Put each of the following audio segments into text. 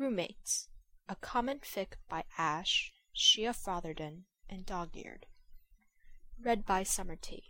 Roommates, a comic fic by Ash, Shia Frotherton, and Dog-Eared. Read by Summer T.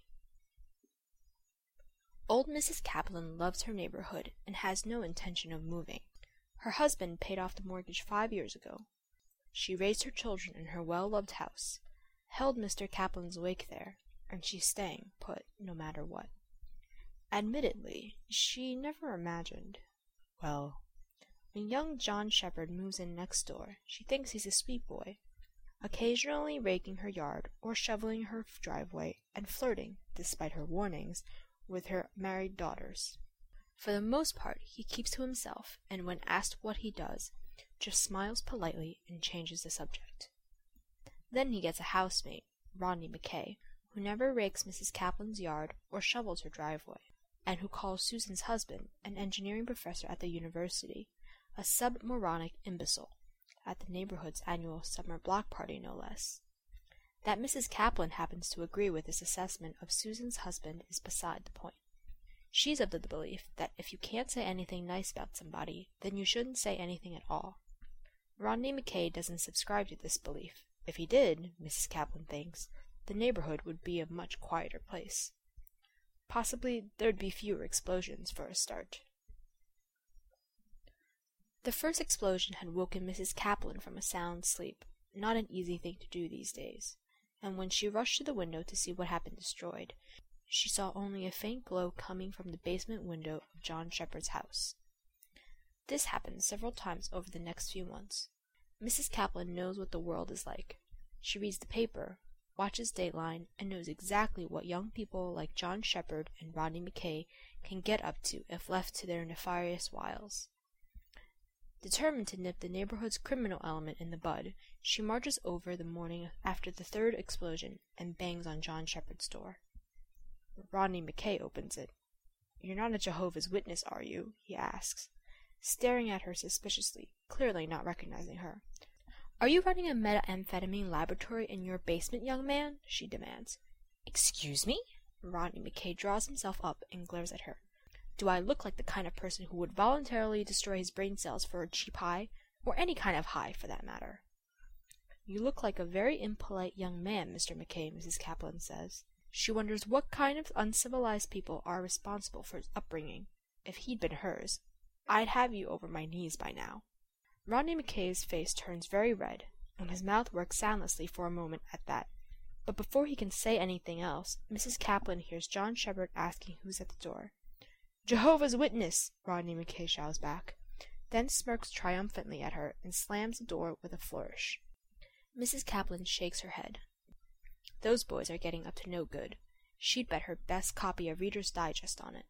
Old Mrs. Kaplan loves her neighborhood and has no intention of moving. Her husband paid off the mortgage 5 years ago. She raised her children in her well-loved house, held Mr. Kaplan's wake there, and she's staying put no matter what. Admittedly, she never imagined, well, when young John Shepherd moves in next door, she thinks he's a sweet boy, occasionally raking her yard or shoveling her driveway and flirting, despite her warnings, with her married daughters. For the most part, he keeps to himself, and when asked what he does, just smiles politely and changes the subject. Then he gets a housemate, Rodney McKay, who never rakes Mrs. Kaplan's yard or shovels her driveway, and who calls Susan's husband, an engineering professor at the university, a sub-moronic imbecile, at the neighborhood's annual summer block party no less. That Mrs. Kaplan happens to agree with this assessment of Susan's husband is beside the point. She's of the belief that if you can't say anything nice about somebody, then you shouldn't say anything at all. Rodney McKay doesn't subscribe to this belief. If he did, Mrs. Kaplan thinks, the neighborhood would be a much quieter place. Possibly there'd be fewer explosions for a start. The first explosion had woken Mrs. Kaplan from a sound sleep, not an easy thing to do these days, and when she rushed to the window to see what had been destroyed, she saw only a faint glow coming from the basement window of John Shepherd's house. This happened several times over the next few months. Mrs. Kaplan knows what the world is like. She reads the paper, watches Dateline, and knows exactly what young people like John Shepherd and Rodney McKay can get up to if left to their nefarious wiles. Determined to nip the neighborhood's criminal element in the bud, she marches over the morning after the third explosion and bangs on John Shepherd's door. Rodney McKay opens it. "You're not a Jehovah's Witness, are you?" he asks, staring at her suspiciously, clearly not recognizing her. "Are you running a methamphetamine laboratory in your basement, young man?" she demands. "Excuse me?" Rodney McKay draws himself up and glares at her. "Do I look like the kind of person who would voluntarily destroy his brain cells for a cheap high, or any kind of high, for that matter?" "You look like a very impolite young man, Mr. McKay," Mrs. Kaplan says. She wonders what kind of uncivilized people are responsible for his upbringing. If he'd been hers, I'd have you over my knees by now. Rodney McKay's face turns very red, and his mouth works soundlessly for a moment at that. But before he can say anything else, Mrs. Kaplan hears John Shepherd asking who's at the door. "Jehovah's Witness!" Rodney McKay shouts back, then smirks triumphantly at her and slams the door with a flourish. Mrs. Kaplan shakes her head. Those boys are getting up to no good. She'd bet her best copy of Reader's Digest on it.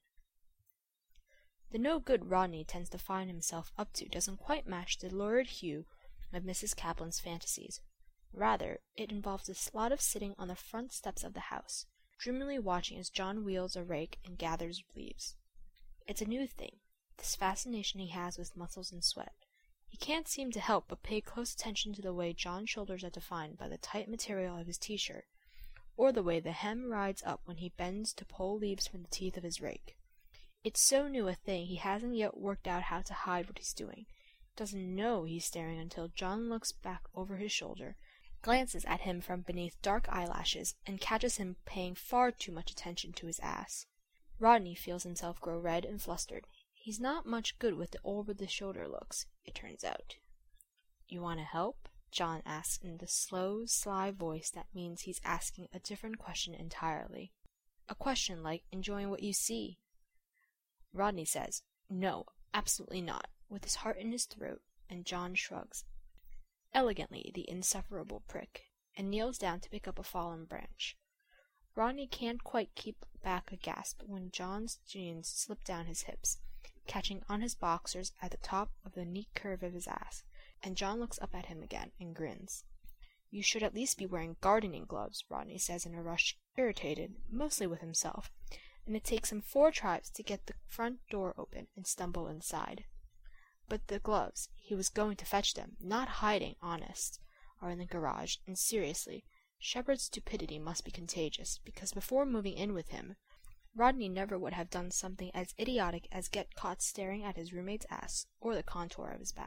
The no good Rodney tends to find himself up to doesn't quite match the lurid hue of Mrs. Kaplan's fantasies. Rather, it involves a lot of sitting on the front steps of the house, dreamily watching as John wields a rake and gathers leaves. It's a new thing, this fascination he has with muscles and sweat. He can't seem to help but pay close attention to the way John's shoulders are defined by the tight material of his t-shirt, or the way the hem rides up when he bends to pull leaves from the teeth of his rake. It's so new a thing he hasn't yet worked out how to hide what he's doing. Doesn't know he's staring until John looks back over his shoulder, glances at him from beneath dark eyelashes, and catches him paying far too much attention to his ass. Rodney feels himself grow red and flustered. He's not much good with the over-the-shoulder looks, it turns out. "You want to help?" John asks in the slow, sly voice that means he's asking a different question entirely. A question like enjoying what you see. Rodney says, "No, absolutely not," with his heart in his throat, and John shrugs elegantly, the insufferable prick, and kneels down to pick up a fallen branch. Rodney can't quite keep back a gasp when John's jeans slip down his hips, catching on his boxers at the top of the neat curve of his ass, and John looks up at him again and grins. "You should at least be wearing gardening gloves," Rodney says in a rush, irritated, mostly with himself, and it takes him 4 tries to get the front door open and stumble inside. But the gloves, he was going to fetch them, not hiding, honest, are in the garage, and seriously, Shepherd's stupidity must be contagious, because before moving in with him, Rodney never would have done something as idiotic as get caught staring at his roommate's ass, or the contour of his back,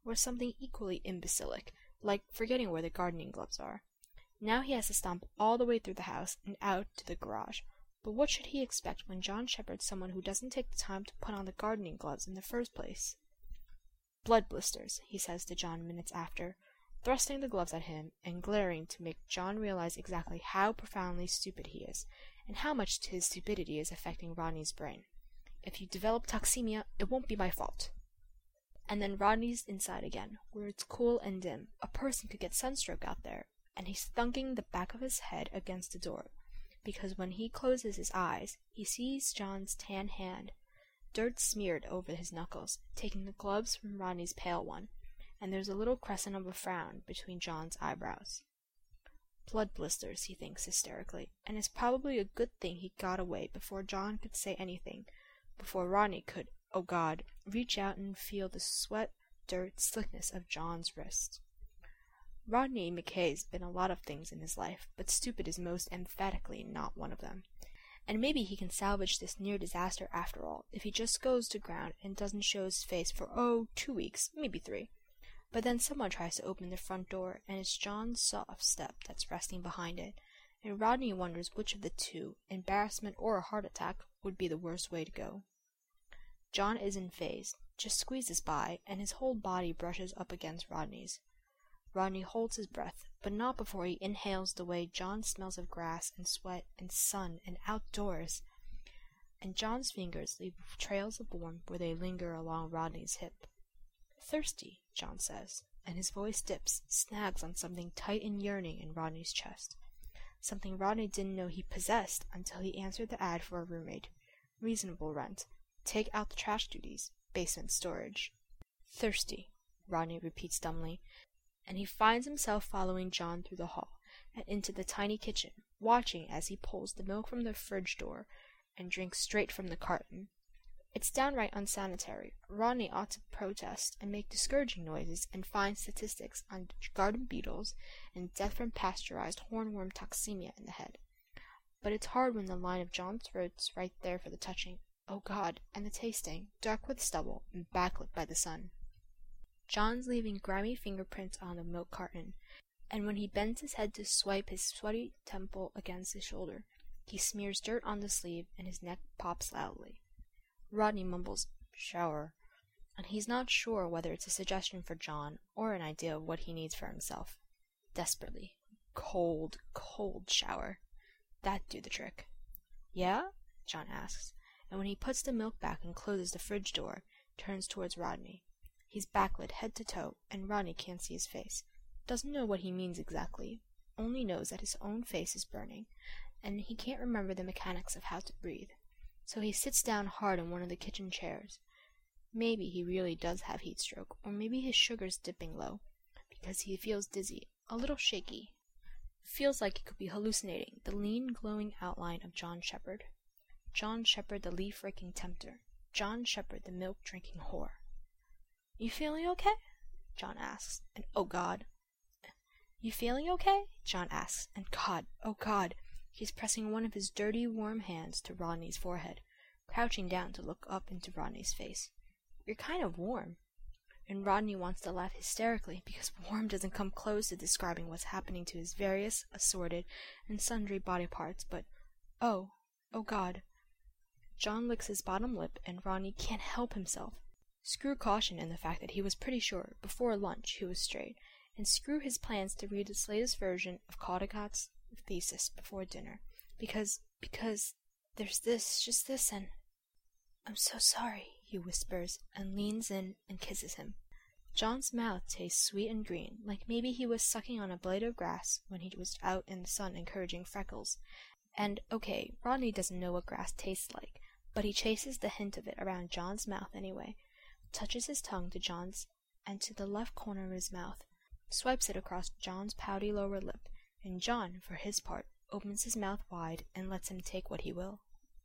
or something equally imbecilic, like forgetting where the gardening gloves are. Now he has to stomp all the way through the house and out to the garage. But what should he expect when John shepherds someone who doesn't take the time to put on the gardening gloves in the first place? "Blood blisters," he says to John minutes after, thrusting the gloves at him and glaring to make John realize exactly how profoundly stupid he is, and how much his stupidity is affecting Rodney's brain. "If you develop toxemia, it won't be my fault." And then Rodney's inside again, where it's cool and dim. A person could get sunstroke out there, and he's thunking the back of his head against the door, because when he closes his eyes, he sees John's tan hand, dirt smeared over his knuckles, taking the gloves from Rodney's pale one, and there's a little crescent of a frown between John's eyebrows. Blood blisters, he thinks hysterically, and it's probably a good thing he got away before John could say anything, before Rodney could, oh God, reach out and feel the sweat, dirt, slickness of John's wrist. Rodney McKay's been a lot of things in his life, but stupid is most emphatically not one of them. And maybe he can salvage this near disaster after all, if he just goes to ground and doesn't show his face for, 2 weeks, maybe 3. But then someone tries to open the front door, and it's John's soft step that's resting behind it, and Rodney wonders which of the two, embarrassment or a heart attack, would be the worst way to go. John isn't fazed, just squeezes by, and his whole body brushes up against Rodney's. Rodney holds his breath, but not before he inhales the way John smells of grass and sweat and sun and outdoors. And John's fingers leave trails of warmth where they linger along Rodney's hip. "Thirsty," John says, and his voice dips, snags on something tight and yearning in Rodney's chest. Something Rodney didn't know he possessed until he answered the ad for a roommate. Reasonable rent. Take out the trash duties. Basement storage. "Thirsty," Rodney repeats dumbly, and he finds himself following John through the hall and into the tiny kitchen, watching as he pulls the milk from the fridge door and drinks straight from the carton. It's downright unsanitary. Rodney ought to protest and make discouraging noises and find statistics on garden beetles and death from pasteurized hornworm toxemia in the head. But it's hard when the line of John's throat's right there for the touching, oh God, and the tasting, dark with stubble and backlit by the sun. John's leaving grimy fingerprints on the milk carton, and when he bends his head to swipe his sweaty temple against his shoulder, he smears dirt on the sleeve and his neck pops loudly. Rodney mumbles, "Shower," and he's not sure whether it's a suggestion for John or an idea of what he needs for himself. Desperately. Cold, cold shower. That'd do the trick. "Yeah?" John asks, and when he puts the milk back and closes the fridge door, turns towards Rodney. He's backlit head to toe, and Rodney can't see his face. Doesn't know what he means exactly, only knows that his own face is burning, and he can't remember the mechanics of how to breathe. So he sits down hard in one of the kitchen chairs. Maybe he really does have heat stroke, or maybe his sugar's dipping low, because he feels dizzy, a little shaky. Feels like he could be hallucinating the lean, glowing outline of John Shepherd. John Shepherd, the leaf-raking tempter. John Shepherd, the milk-drinking whore. "You feeling okay?" John asks, and oh God. "You feeling okay?" John asks, and God, oh God. He's pressing one of his dirty, warm hands to Rodney's forehead, crouching down to look up into Rodney's face. "You're kind of warm." And Rodney wants to laugh hysterically because warm doesn't come close to describing what's happening to his various, assorted, and sundry body parts, but oh God. John licks his bottom lip, and Rodney can't help himself. Screw caution in the fact that he was pretty sure, before lunch, he was straight, and screw his plans to read the latest version of Caldicott's thesis before dinner, because there's just this, and "I'm so sorry," he whispers, and leans in and kisses him. John's mouth tastes sweet and green, like maybe he was sucking on a blade of grass when he was out in the sun encouraging Freckles. And, okay, Rodney doesn't know what grass tastes like, but he chases the hint of it around John's mouth anyway, touches his tongue to John's and to the left corner of his mouth, swipes it across John's pouty lower lip, and John, for his part, opens his mouth wide and lets him take what he will.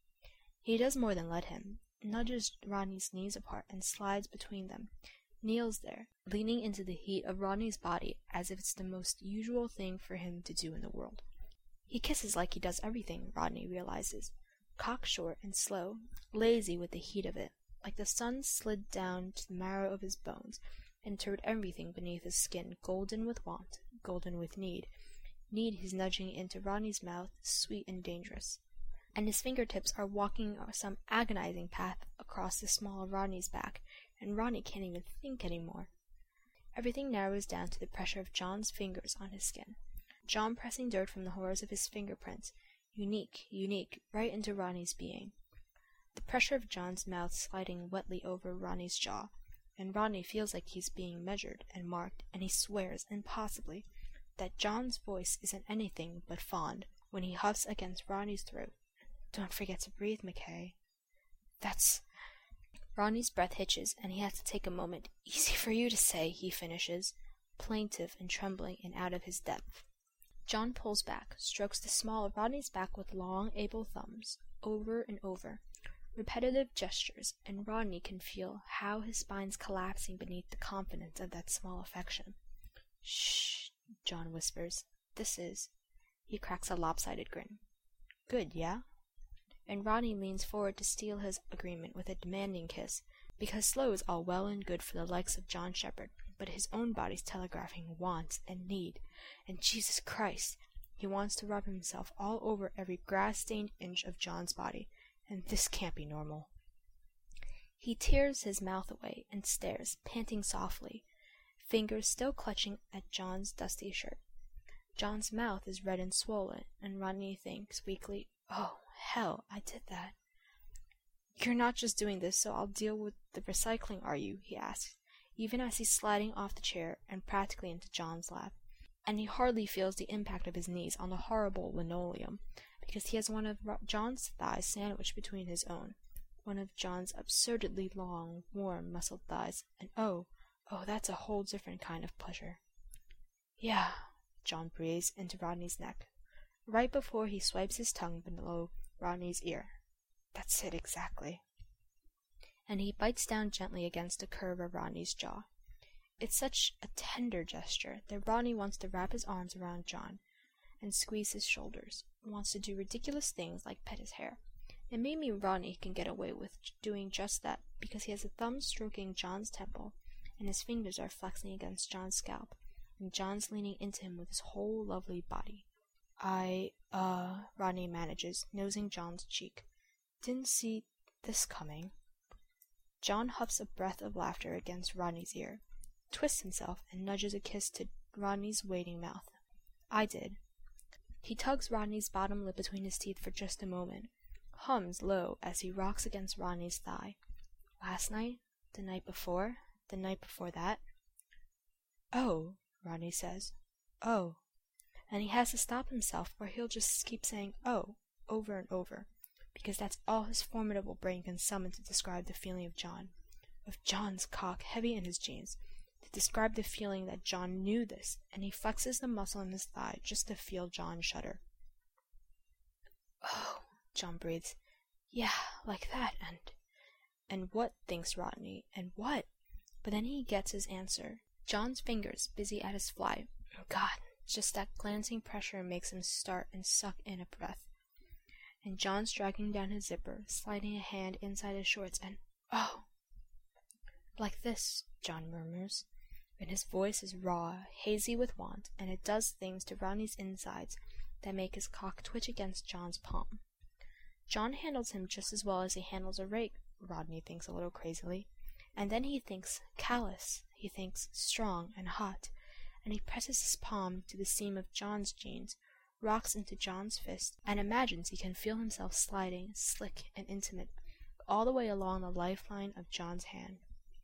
He does more than let him, nudges Rodney's knees apart and slides between them, kneels there, leaning into the heat of Rodney's body as if it's the most usual thing for him to do in the world. He kisses like he does everything, Rodney realizes, cockshort and slow, lazy with the heat of it, like the sun slid down to the marrow of his bones, and turned everything beneath his skin golden with want, golden with need he's nudging into Rodney's mouth, sweet and dangerous. And his fingertips are walking some agonizing path across the small of Rodney's back, and Rodney can't even think anymore. Everything narrows down to the pressure of John's fingers on his skin. John pressing dirt from the horrors of his fingerprints, unique, right into Rodney's being. The pressure of John's mouth sliding wetly over Rodney's jaw, and Rodney feels like he's being measured and marked, and he swears, impossibly, that John's voice isn't anything but fond when he huffs against Rodney's throat. "Don't forget to breathe, McKay." "That's—" Rodney's breath hitches, and he has to take a moment. "Easy for you to say," he finishes, plaintive and trembling and out of his depth. John pulls back, strokes the small of Rodney's back with long, able thumbs, over and over. Repetitive gestures, and Rodney can feel how his spine's collapsing beneath the confidence of that small affection. "Shh," John whispers. "This is—" He cracks a lopsided grin. "Good, yeah?" And Rodney leans forward to steal his agreement with a demanding kiss, because slow is all well and good for the likes of John Shepherd, but his own body's telegraphing want and need, and Jesus Christ, he wants to rub himself all over every grass-stained inch of John's body, and this can't be normal. He tears his mouth away and stares, panting softly, fingers still clutching at John's dusty shirt. John's mouth is red and swollen, and Rodney thinks weakly, "Oh, hell, I did that." "You're not just doing this so I'll deal with the recycling, are you?" he asks, even as he's sliding off the chair and practically into John's lap. And he hardly feels the impact of his knees on the horrible linoleum, because he has one of John's thighs sandwiched between his own, one of John's absurdly long, warm, muscled thighs, and oh, that's a whole different kind of pleasure. "Yeah," John breathes into Rodney's neck, right before he swipes his tongue below Rodney's ear. "That's it exactly." And he bites down gently against the curve of Rodney's jaw. It's such a tender gesture that Rodney wants to wrap his arms around John and squeeze his shoulders, wants to do ridiculous things like pet his hair. And maybe Rodney can get away with doing just that because he has a thumb stroking John's temple, and his fingers are flexing against John's scalp, and John's leaning into him with his whole lovely body. Rodney manages, nosing John's cheek. "Didn't see this coming." John huffs a breath of laughter against Rodney's ear, twists himself, and nudges a kiss to Rodney's waiting mouth. "I did." He tugs Rodney's bottom lip between his teeth for just a moment, hums low as he rocks against Rodney's thigh. "Last night? The night before? The night before that?" "Oh," Rodney says. "Oh." And he has to stop himself, or he'll just keep saying "oh" over and over, because that's all his formidable brain can summon to describe the feeling of John's cock heavy in his jeans, to describe the feeling that John knew this, and he flexes the muscle in his thigh just to feel John shudder. "Oh," John breathes. "Yeah, like that, and what?" thinks Rodney, "and what?" But then he gets his answer. John's fingers busy at his fly. God, just that glancing pressure makes him start and suck in a breath. And John's dragging down his zipper, sliding a hand inside his shorts, and oh! "Like this," John murmurs, and his voice is raw, hazy with want, and it does things to Rodney's insides that make his cock twitch against John's palm. John handles him just as well as he handles a rake, Rodney thinks a little crazily, and then he thinks callous, he thinks strong and hot, and he presses his palm to the seam of John's jeans, rocks into John's fist, and imagines he can feel himself sliding, slick and intimate, all the way along the lifeline of John's hand.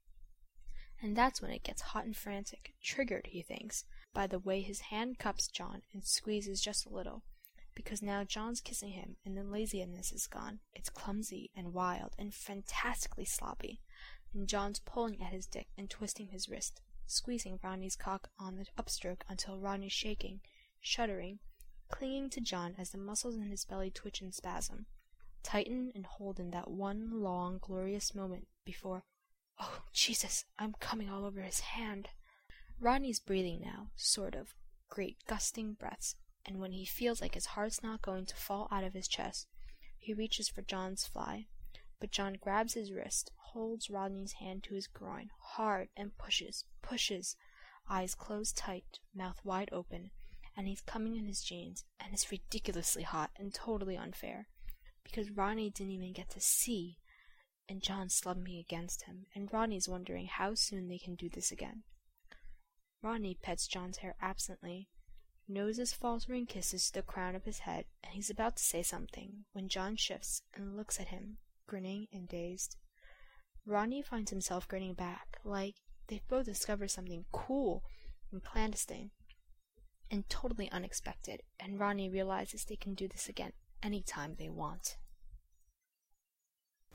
And that's when it gets hot and frantic, triggered, he thinks, by the way his hand cups John and squeezes just a little, because now John's kissing him and the laziness is gone. It's clumsy and wild and fantastically sloppy, and John's pulling at his dick and twisting his wrist, squeezing Rodney's cock on the upstroke until Rodney's shaking, shuddering, clinging to John as the muscles in his belly twitch and spasm, tighten and hold in that one long, glorious moment before, "Oh, Jesus, I'm coming all over his hand." Rodney's breathing now, sort of, great gusting breaths, and when he feels like his heart's not going to fall out of his chest, he reaches for John's fly, but John grabs his wrist, holds Rodney's hand to his groin, hard, and pushes, eyes closed tight, mouth wide open, and he's coming in his jeans, and it's ridiculously hot and totally unfair, because Rodney didn't even get to see, and John's slumping against him, and Rodney's wondering how soon they can do this again. Rodney pets John's hair absently, knows his faltering kisses to the crown of his head, and he's about to say something, when John shifts and looks at him, grinning and dazed. Rodney finds himself grinning back, like they've both discovered something cool and clandestine, and totally unexpected, and Rodney realizes they can do this again any time they want.